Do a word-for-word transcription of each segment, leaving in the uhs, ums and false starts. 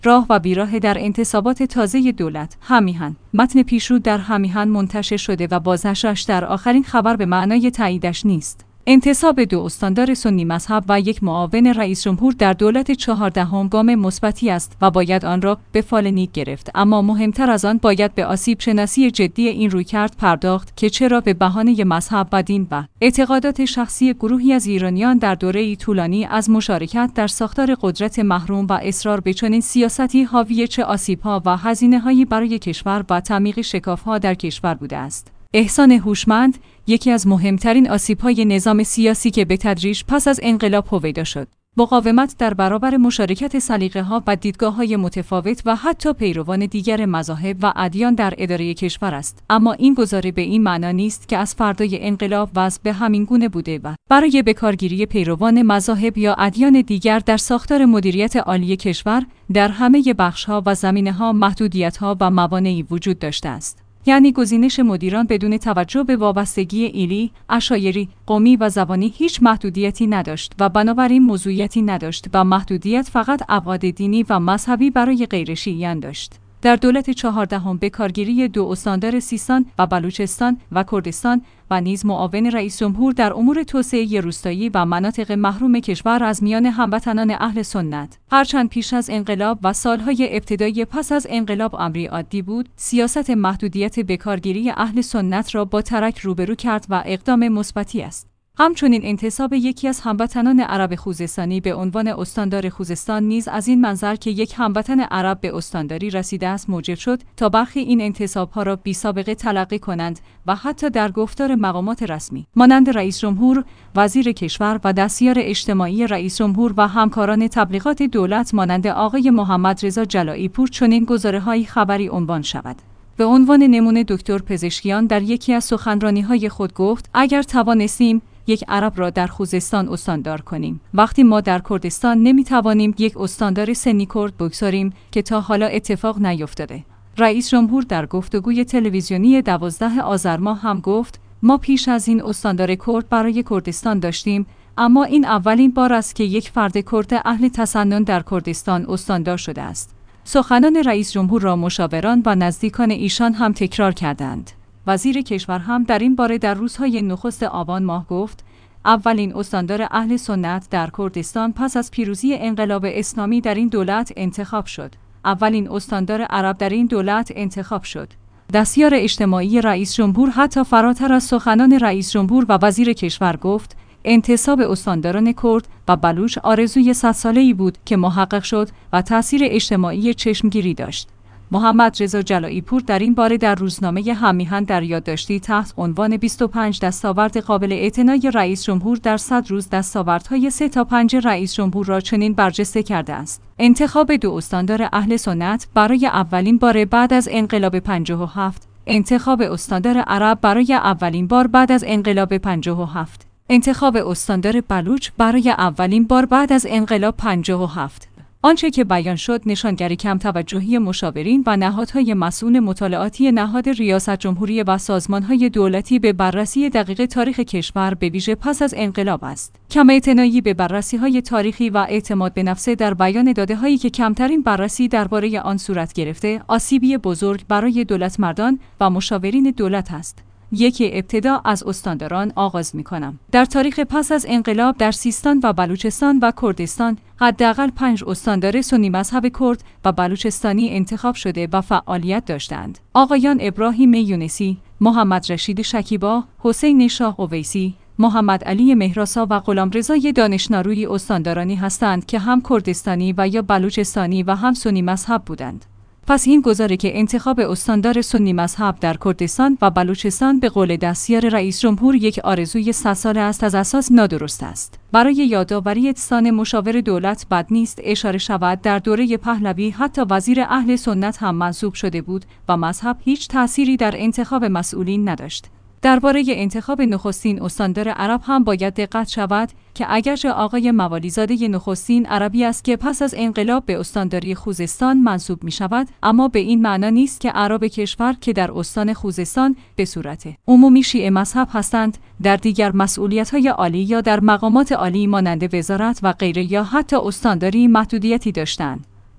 راه و بیراه در انتصابات تازه دولت. همیهن. متن پیشرو در همیهن منتشر شده و بازنشرش در آخرین خبر به معنای تاییدش نیست. انتصاب دو استاندار سنی مذهب و یک معاون رئیس جمهور در دولت چهاردهم گام مثبتی است و باید آن را به فال نیک گرفت، اما مهمتر از آن باید به آسیب شناسی جدی این رویکرد پرداخت که چرا به بهانه مذهب و دین و اعتقادات شخصی گروهی از ایرانیان در دوره‌ای طولانی از مشارکت در ساختار قدرت محروم و اصرار به چنین سیاستی حاوی چه آسیب‌ها و هزینه‌هایی برای کشور و تعمیق شکاف‌ها در کشور بوده است. احسان هوشمند یکی از مهمترین آسیب‌های نظام سیاسی که به تدریج پس از انقلاب هویدا شد. مقاومت در برابر مشارکت سلیقه‌ها و دیدگاه‌های متفاوت و حتی پیروان دیگر مذاهب و ادیان در اداره کشور است. اما این گزاره به این معنا نیست که از فردای انقلاب وضع به همین گونه بوده و برای بکارگیری پیروان مذاهب یا ادیان دیگر در ساختار مدیریت عالی کشور در همه بخش‌ها و زمینه‌ها محدودیت‌ها و موانعی وجود داشته است. یعنی گزینش مدیران بدون توجه به وابستگی ایلی، عشایری، قومی و زبانی هیچ محدودیتی نداشت و بنابراین موضوعیتی نداشت و محدودیت فقط ابعاد دینی و مذهبی برای غیر شیعیان داشت. در دولت چهاردهم به کارگیری دو استاندار سیستان و بلوچستان و کردستان و نیز معاون رئیس جمهور در امور توسعه روستایی و مناطق محروم کشور از میان هموطنان اهل سنت، هرچند پیش از انقلاب و سالهای ابتدایی پس از انقلاب امری عادی بود، سیاست محدودیت بکارگیری اهل سنت را با ترک روبرو کرد و اقدام مثبتی است. همچنین انتصاب یکی از هموطنان عرب خوزستانی به عنوان استاندار خوزستان نیز از این منظر که یک هموطن عرب به استانداری رسیده است موجب شد تا برخی این انتصاب‌ها را بی سابقه تلقی کنند و حتی در گفتار مقامات رسمی مانند رئیس جمهور، وزیر کشور و دستیار اجتماعی رئیس جمهور و همکاران تبلیغات دولت مانند آقای محمد رضا جلایی پور چنین گزاره‌های خبری عنوان شود. به عنوان نمونه دکتر پزشکیان در یکی از سخنرانی‌های خود گفت اگر توانستیم یک عرب را در خوزستان استاندار کنیم، وقتی ما در کردستان نمیتوانیم یک استاندار سنی کرد بگذاریم که تا حالا اتفاق نیفتاده. رئیس جمهور در گفتگوی تلویزیونی دوازده آذر ماه هم گفت ما پیش از این استاندار کرد برای کردستان داشتیم، اما این اولین بار است که یک فرد کرد اهل تسنن در کردستان استاندار شده است. سخنان رئیس جمهور را مشاوران و نزدیکان ایشان هم تکرار کردند. وزیر کشور هم در این باره در روزهای نخست آبان ماه گفت اولین استاندار اهل سنت در کردستان پس از پیروزی انقلاب اسلامی در این دولت انتخاب شد. اولین استاندار عرب در این دولت انتخاب شد. دستیار اجتماعی رئیس جمهور حتی فراتر از سخنان رئیس جمهور و وزیر کشور گفت انتصاب استانداران کرد و بلوچ آرزوی صد ساله‌ای بود که محقق شد و تأثیر اجتماعی چشمگیری داشت. محمد رضا جلایی پور در این باره در روزنامه همیهن در یادداشتی تحت عنوان بیست و پنج دستاورد قابل اعتنای رئیس جمهور در صد روز دستاوردهای سه تا پنج رئیس جمهور را چنین برجسته کرده است. انتخاب دو استاندار اهل سنت برای اولین بار بعد از انقلاب پنجاه و هفت، انتخاب استاندار عرب برای اولین بار بعد از انقلاب پنجاه و هفت، انتخاب استاندار بلوچ برای اولین بار بعد از انقلاب پنجاه و هفت. آنچه که بیان شد نشانگر کم توجهی مشاورین و نهادهای مسئول مطالعاتی نهاد ریاست جمهوری و سازمانهای دولتی به بررسی دقیق تاریخ کشور به ویژه پس از انقلاب است. کم اعتنایی به بررسی‌های تاریخی و اعتماد به نفس در بیان داده‌هایی که کمترین بررسی درباره آن صورت گرفته، آسیبی بزرگ برای دولتمردان و مشاورین دولت است. یکی ابتدا از استانداران آغاز می‌کنم. در تاریخ پس از انقلاب در سیستان و بلوچستان و کردستان حداقل پنج استاندار سنی مذهب کرد و بلوچستانی انتخاب شده و فعالیت داشتند. آقایان ابراهیم یونسی، محمد رشید شکیبا، حسین شاه اویسی، محمد علی مهراسا و غلامرضای دانشناروی استاندارانی هستند که هم کردستانی و یا بلوچستانی و هم سنی مذهب بودند. پس این گزاره که انتخاب استاندار سنی مذهب در کردستان و بلوچستان به قول دستیار رئیس جمهور یک آرزوی صد ساله است از اساس نادرست است. برای یادآوری سان مشاور دولت بد نیست اشاره شود در دوره پهلوی حتی وزیر اهل سنت هم منصوب شده بود و مذهب هیچ تأثیری در انتخاب مسئولین نداشت. درباره انتخاب نخستین استاندار عرب هم باید دقت شود که اگرچه آقای موالیزاده نخستین عربی است که پس از انقلاب به استانداری خوزستان منصوب می شود، اما به این معنا نیست که اعراب کشور که در استان خوزستان به صورت عمومی شیعه مذهب هستند در دیگر مسئولیت‌های عالی یا در مقامات عالی مانند وزارت و غیره یا حتی استانداری محدودیتی داشتند.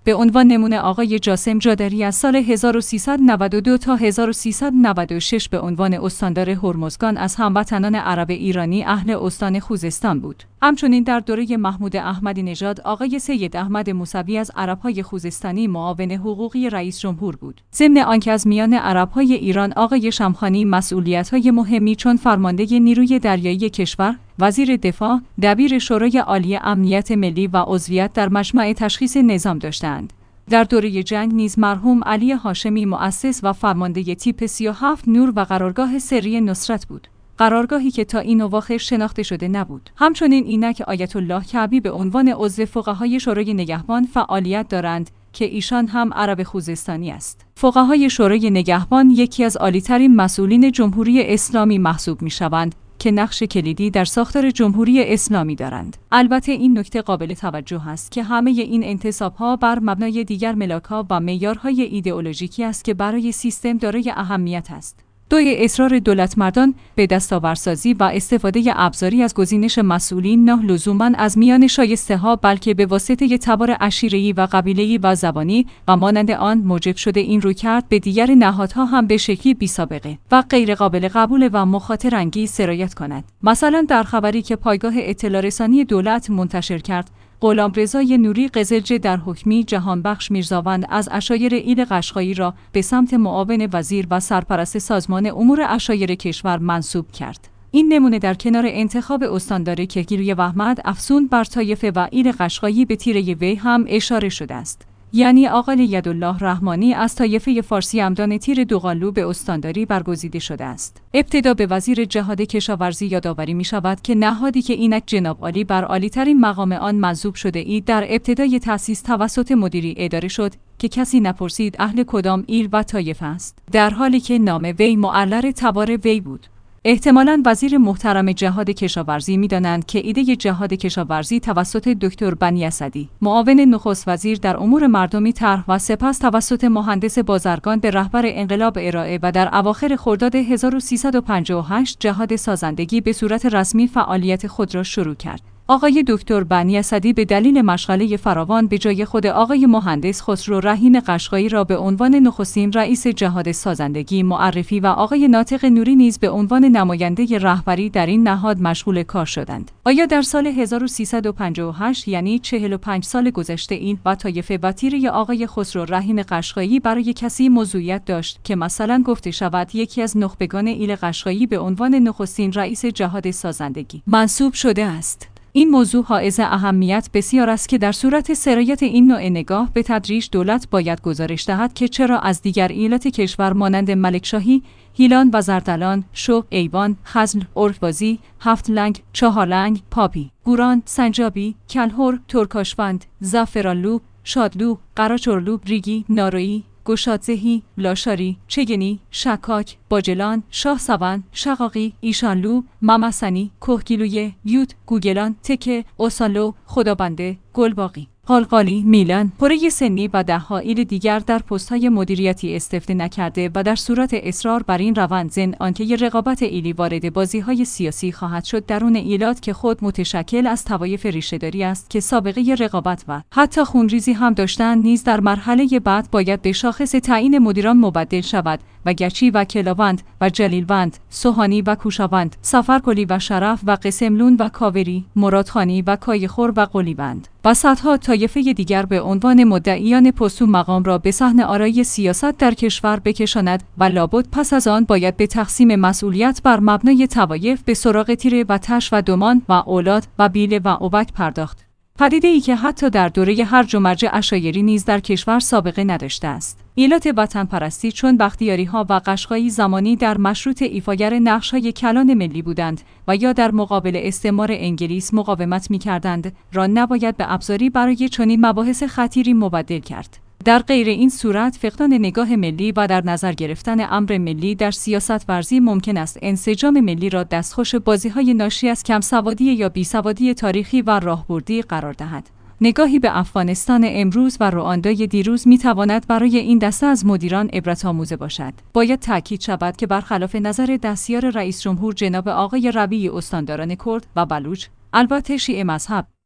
به عنوان نمونه آقای جاسم جادری از سال هزار و سیصد و نود و دو تا هزار و سیصد و نود و شش به عنوان استاندار هرمزگان از هموطنان عرب ایرانی اهل استان خوزستان بود. همچنین در دوره محمود احمدی نژاد آقای سید احمد موسوی از عرب‌های خوزستانی معاون حقوقی رئیس جمهور بود. ضمن آنکه از میان عرب‌های ایران آقای شمخانی مسئولیت‌های مهمی چون فرمانده نیروی دریایی کشور، وزیر دفاع، دبیر شورای عالی امنیت ملی و عضویت در مجمع تشخیص نظام داشتند. در دوره جنگ نیز مرحوم علی هاشمی مؤسس و فرمانده تیپ سی و هفت نور و قرارگاه سری نصرت بود. قرارگاهی که تا این اواخر شناخته شده نبود. همچنین اینک آیت الله کعبی به عنوان عضو فقهای شورای نگهبان فعالیت دارند که ایشان هم عرب خوزستانی است. فقهای شورای نگهبان یکی از عالی‌ترین مسئولین جمهوری اسلامی محسوب می‌شوند که نقش کلیدی در ساختار جمهوری اسلامی دارند. البته این نکته قابل توجه است که همه این انتصاب‌ها بر مبنای دیگر ملاک‌ها و معیارهای ایدئولوژیکی است که برای سیستم دارای اهمیت است. دوی اصرار دولتمردان به دستاوردسازی و استفاده ابزاری از گزینش مسئولین نه لزوماً از میان شایسته‌ها بلکه به واسطه تبار عشیره‌ای و قبیله‌ای و زبانی و مانند آن موجب شده این رویکرد به دیگر نهادها هم به شکلی بی‌سابقه و غیر قابل قبول و مخاطر انگیز سرایت کند. مثلا در خبری که پایگاه اطلاع رسانی دولت منتشر کرد، غلامرضای نوری قزلجه در حکمی جهانبخش میرزاوند از عشایر ایل قشقایی را به سمت معاون وزیر و سرپرست سازمان امور عشایر کشور منصوب کرد. این نمونه در کنار انتخاب استاندار کیگیلوی وحمد افزون بر طایفه و ایل قشقایی به تیره وی هم اشاره شده است. یعنی آقای یدالله رحمانی از طایفه فارسی همدان تیر دوقلو به استانداری برگزیده شده است. ابتدا به وزیر جهاد کشاورزی یادآوری می شود که نهادی که اینک جناب عالی بر عالی‌ترین مقام آن منصوب شده اید در ابتدای تأسیس توسط مدیری اداره شد که کسی نپرسید اهل کدام ایل و طایفه است، در حالی که نام وی معلر تبار وی بود. احتمالاً وزیر محترم جهاد کشاورزی می‌دانند که ایده جهاد کشاورزی توسط دکتر بنی اسدی، معاون نخست وزیر در امور مردمی طرح و سپس توسط مهندس بازرگان به رهبر انقلاب ارائه و در اواخر خرداد هزار و سیصد و پنجاه و هشت جهاد سازندگی به صورت رسمی فعالیت خود را شروع کرد. آقای دکتر بنی اسدی به دلیل مشغله فراوان به جای خود آقای مهندس خسرو رهین قشقایی را به عنوان نخستین رئیس جهاد سازندگی معرفی و آقای ناطق نوری نیز به عنوان نماینده رهبری در این نهاد مشغول کار شدند. آیا در سال هزار و سیصد و پنجاه و هشت یعنی چهل و پنج سال گذشته این و طایفه و تیره آقای خسرو رهین قشقایی برای کسی موضوعیت داشت که مثلا گفته شود یکی از نخبگان ایل قشقایی به عنوان نخستین رئیس جهاد سازندگی منصوب شده است؟ این موضوع حائز اهمیت بسیار است که در صورت سرایت این نوع نگاه به تدریج دولت باید گزارش دهد که چرا از دیگر ایالات کشور مانند ملکشاهی، هیلان و زردلان، شوق، ایوان، خزل، ارکبازی، هفتلنگ، چهارلنگ، پاپی، گوران، سنجابی، کلهر، ترکاشوند، زعفرانلو، شادلو، قراچرلو، ریگی، نارویی، گشادزهی، لاشاری، چگنی، شکاک، باجلان، شاه سوان، شقاقی، ایشانلو، ممسنی، کوهگیلویه، یود، گوگلان، تکه، اوسالو، خدابنده، گلباقی، قالقالی، میلان، پره سنی و ده‌ها ایل دیگر در پست‌های مدیریتی استفاده نکرده و در صورت اصرار بر این روند ضمن آنکه ی رقابت ایلی وارد بازی‌های سیاسی خواهد شد درون ایلات که خود متشکل از طوایف ریشه‌داری است که سابقه رقابت و حتی خونریزی هم داشتند نیز در مرحله بعد باید به شاخص تعیین مدیران مبدل شود و گچی و کلاوند و جلیلوند، سوهانی و کوشاوند، سفرکلی و شرف و قسملون و کاوری، مرادخانی و کایخور و قلیوند و صدها طایفه دیگر به عنوان مدعیان پست و مقام را به صحن آرای سیاست در کشور بکشاند و لابد پس از آن باید به تقسیم مسئولیت بر مبنای طوایف به سراغ تیره و تش و دمان و اولاد و بیله و اوبک پرداخت. پدیده ای که حتی در دوره هرج و مرج عشایری نیز در کشور سابقه نداشته است. ایلات وطن پرستی چون بختیاری ها و قشقایی زمانی در مشروط ایفاگر نقش های کلان ملی بودند و یا در مقابل استعمار انگلیس مقاومت می کردند را نباید به ابزاری برای چنین مباحث خطیری مبدل کرد. در غیر این صورت فقدان نگاه ملی و در نظر گرفتن امر ملی در سیاست ورزی ممکن است انسجام ملی را دستخوش بازی‌های ناشی از کمسوادی یا بیسوادی تاریخی و راهبردی قرار دهد. نگاهی به افغانستان امروز و رواندای دیروز می‌تواند برای این دسته از مدیران عبرت آموز باشد. باید تاکید شود که برخلاف نظر دستیار رئیس جمهور جناب آقای ربیعی استانداران کرد و بلوچ، البته شیعه مذهب،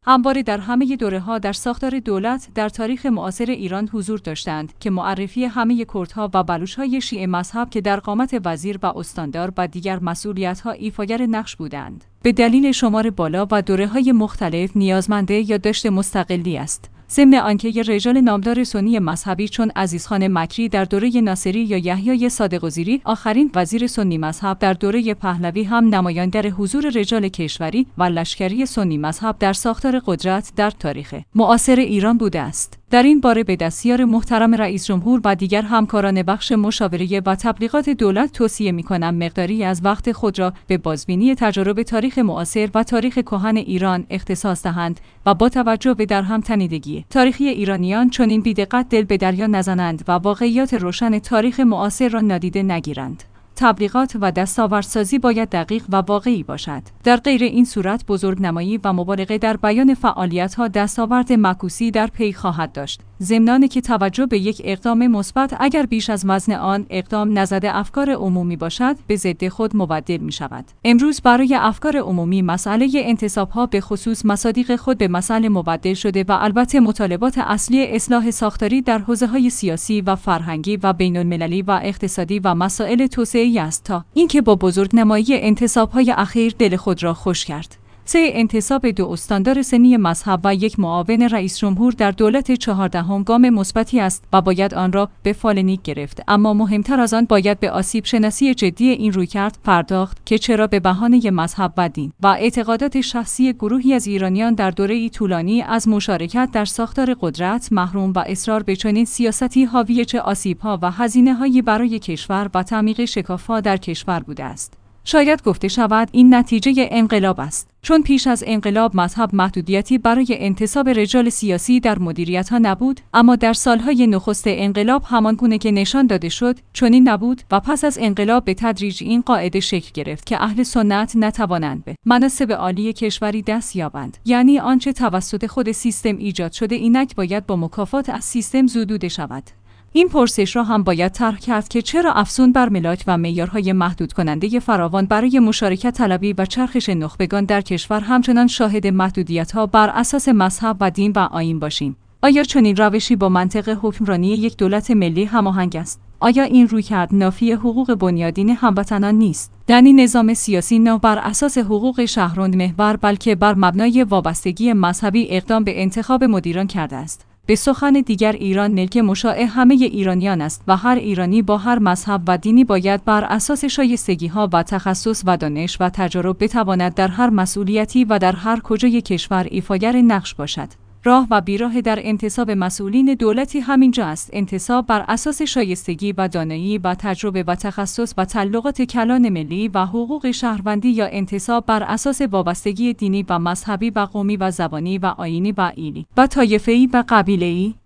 همواره در همه دوره‌ها در ساختار دولت در تاریخ معاصر ایران حضور داشتند که معرفی همه کردها و بلوچ‌های شیعه مذهب که در قامت وزیر و استاندار و دیگر مسئولیت‌ها ایفاگر نقش بودند. به دلیل شمار بالا و دوره‌های مختلف نیازمند یادداشت مستقلی است. ضمن آنکه رجال نامدار سنی مذهبی چون عزیزخان مکری در دوره ناصری یا یحیی صادق‌وزیری آخرین وزیر سنی مذهب در دوره پهلوی هم نمایانگر حضور رجال کشوری و لشکری سنی مذهب در ساختار قدرت در تاریخ معاصر ایران بوده است. در این باره به دستیار محترم رئیس جمهور و دیگر همکاران بخش مشاوره و تبلیغات دولت توصیه می‌کنم مقداری از وقت خود را به بازبینی تجارب تاریخ معاصر و تاریخ کهن ایران اختصاص دهند و با توجه به درهم تنیدگی تاریخی ایرانیان چنین بی‌دقت دل به دریا نزنند و واقعیات روشن تاریخ معاصر را نادیده نگیرند. تبلیغات و دستاوردسازی باید دقیق و واقعی باشد. در غیر این صورت بزرگنمایی و مبالغه در بیان فعالیت‌ها دستاورد معکوسی در پی خواهد داشت. ضمن که توجه به یک اقدام مثبت اگر بیش از وزن آن اقدام نزد افکار عمومی باشد به ضد خود مبدل می شود. امروز برای افکار عمومی مسئله انتصاب‌ها به خصوص مصادیق خود به مسئله مبدل شده و البته مطالبات اصلی اصلاح ساختاری در حوزه‌های سیاسی و فرهنگی و بین‌المللی و اقتصادی و مسائل توسعه‌ای است تا اینکه با بزرگنمایی انتصاب‌های اخیر دل خود را خوش کرد. سه انتصاب دو استاندار سنی مذهب و یک معاون رئیس جمهور در دولت چهاردهم گام مثبتی است و باید آن را به فال نیک گرفت، اما مهمتر از آن باید به آسیب شناسی جدی این رویکرد پرداخت که چرا به بهانه مذهب و دین و اعتقادات شخصی گروهی از ایرانیان در دوره‌ای طولانی از مشارکت در ساختار قدرت محروم و اصرار به چنین سیاستی حاوی چه آسیب‌ها و هزینه‌هایی برای کشور و تعمیق شکاف‌ها در کشور بوده است. شاید گفته شود این نتیجه انقلاب است، چون پیش از انقلاب مذهب محدودیتی برای انتصاب رجال سیاسی در مدیریت‌ها نبود، اما در سالهای نخست انقلاب همانگونه که نشان داده شد چنین نبود و پس از انقلاب به تدریج این قاعده شکل گرفت که اهل سنت نتوانند به مناصب عالی کشوری دست یابند، یعنی آنچه توسط خود سیستم ایجاد شده اینک باید با مکافات از سیستم زدوده شود. این پرسش را هم باید طرح کرد که چرا افزون بر ملاک و معیارهای محدود کننده فراوان برای مشارکت طلبی و چرخش نخبگان در کشور همچنان شاهد محدودیت‌ها بر اساس مذهب و دین و آیین باشیم؟ آیا چنین روشی با منطق حکمرانی یک دولت ملی هماهنگ است؟ آیا این رویکرد نافی حقوق بنیادین هموطنان نیست؟ یعنی نظام سیاسی نه بر اساس حقوق شهروند محور بلکه بر مبنای وابستگی مذهبی اقدام به انتخاب مدیران کرده است. به سخن دیگر ایران ملک مشاع همه ایرانیان است و هر ایرانی با هر مذهب و دینی باید بر اساس شایستگی‌ها و تخصص و دانش و تجارب بتواند در هر مسئولیتی و در هر کجای کشور ایفاگر نقش باشد. راه و بیراه در انتصاب مسئولین دولتی همینجا است. انتصاب بر اساس شایستگی و دانایی و تجربه و تخصص و تعلقات کلان ملی و حقوق شهروندی یا انتصاب بر اساس وابستگی دینی و مذهبی و قومی و زبانی و آیینی و ایلی و طایفه‌ای و قبیله‌ای.